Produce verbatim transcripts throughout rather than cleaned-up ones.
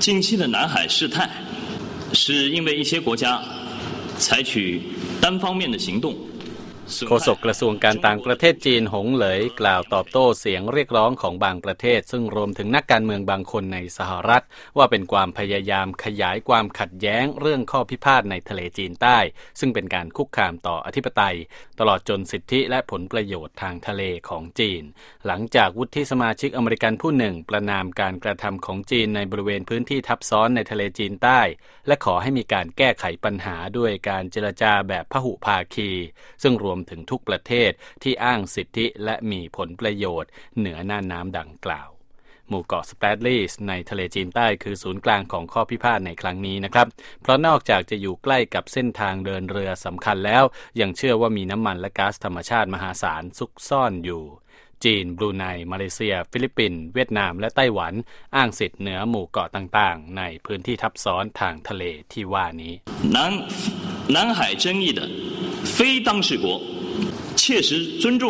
近期的南海事态是因为一些国家采取单方面的行动โฆษกกระทรวงการต่างประเทศจีนหงเหลยกล่าวตอบโต้เสียงเรียกร้องของบางประเทศซึ่งรวมถึงนักการเมืองบางคนในสหรัฐว่าเป็นความพยายามขยายความขัดแย้งเรื่องข้อพิพาทในทะเลจีนใต้ซึ่งเป็นการคุกคามต่ออธิปไตยตลอดจนสิทธิและผลประโยชน์ทางทะเลของจีนหลังจากวุฒิสมาชิกอเมริกันผู้หนึ่งประณามการกระทำของจีนในบริเวณพื้นที่ทับซ้อนในทะเลจีนใต้และขอให้มีการแก้ไขปัญหาด้วยการเจรจาแบบพหุภาคีซึ่งรวมถึงทุกประเทศที่อ้างสิทธิและมีผลประโยชน์เหนือน่านน้ำดังกล่าวหมู่เกาะสแปรดลีย์ในทะเลจีนใต้คือศูนย์กลางของข้อพิพาทในครั้งนี้นะครับเพราะนอกจากจะอยู่ใกล้กับเส้นทางเดินเรือสำคัญแล้วยังเชื่อว่ามีน้ำมันและก๊าซธรรมชาติมหาศาลซุกซ่อนอยู่จีนบรูไนมาเลเซียฟิลิปปินส์เวียดนามและไต้หวันอ้างสิทธิ์เหนือหมู่เกาะต่างๆในพื้นที่ทับซ้อนทางทะเลที่ว่านี้南南海争议的非当事国切实尊重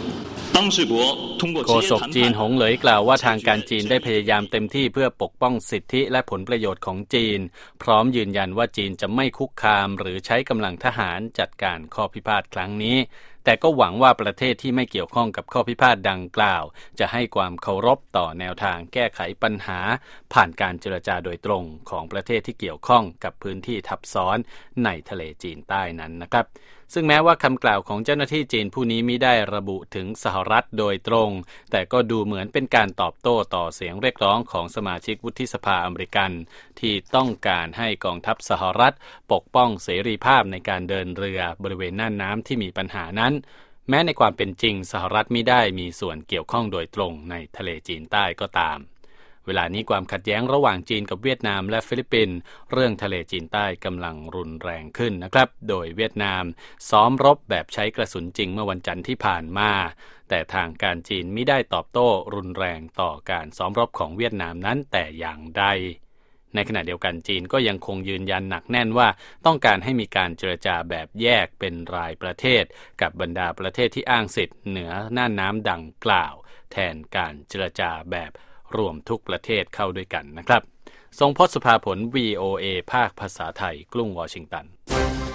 โฆษกจีนหงเหลยกล่าวว่าทางการจีนได้พยายามเต็มที่เพื่อปกป้องสิทธิและผลประโยชน์ของจีนพร้อมยืนยันว่าจีนจะไม่คุกคามหรือใช้กำลังทหารจัดการข้อพิพาทครั้งนี้แต่ก็หวังว่าประเทศที่ไม่เกี่ยวข้องกับข้อพิพาทดังกล่าวจะให้ความเคารพต่อแนวทางแก้ไขปัญหาผ่านการเจรจาโดยตรงของประเทศที่เกี่ยวข้องกับพื้นที่ทับซ้อนในทะเลจีนใต้นั้นนะครับซึ่งแม้ว่าคำกล่าวของเจ้าหน้าที่จีนผู้นี้มิได้ระบุถึงสหรัฐโดยตรงแต่ก็ดูเหมือนเป็นการตอบโต้ต่อเสียงเรียกร้องของสมาชิกวุฒิสภาอเมริกันที่ต้องการให้กองทัพสหรัฐปกป้องเสรีภาพในการเดินเรือบริเวณน่านน้ำที่มีปัญหานั้นแม้ในความเป็นจริงสหรัฐมิได้มีส่วนเกี่ยวข้องโดยตรงในทะเลจีนใต้ก็ตามเวลานี้ความขัดแย้งระหว่างจีนกับเวียดนามและฟิลิปปินส์เรื่องทะเลจีนใต้กำลังรุนแรงขึ้นนะครับโดยเวียดนามซ้อมรบแบบใช้กระสุนจริงเมื่อวันจันทร์ที่ผ่านมาแต่ทางการจีนมิได้ตอบโต้รุนแรงต่อการซ้อมรบของเวียดนามนั้นแต่อย่างใดในขณะเดียวกันจีนก็ยังคงยืนยันหนักแน่นว่าต้องการให้มีการเจรจาแบบแยกเป็นรายประเทศกับบรรดาประเทศที่อ้างสิทธิ์เหนือน่านน้ำดังกล่าวแทนการเจรจาแบบรวมทุกประเทศเข้าด้วยกันนะครับทรงพจน์ สุภาผล วี โอ เอ ภาคภาษาไทยกรุงวอชิงตัน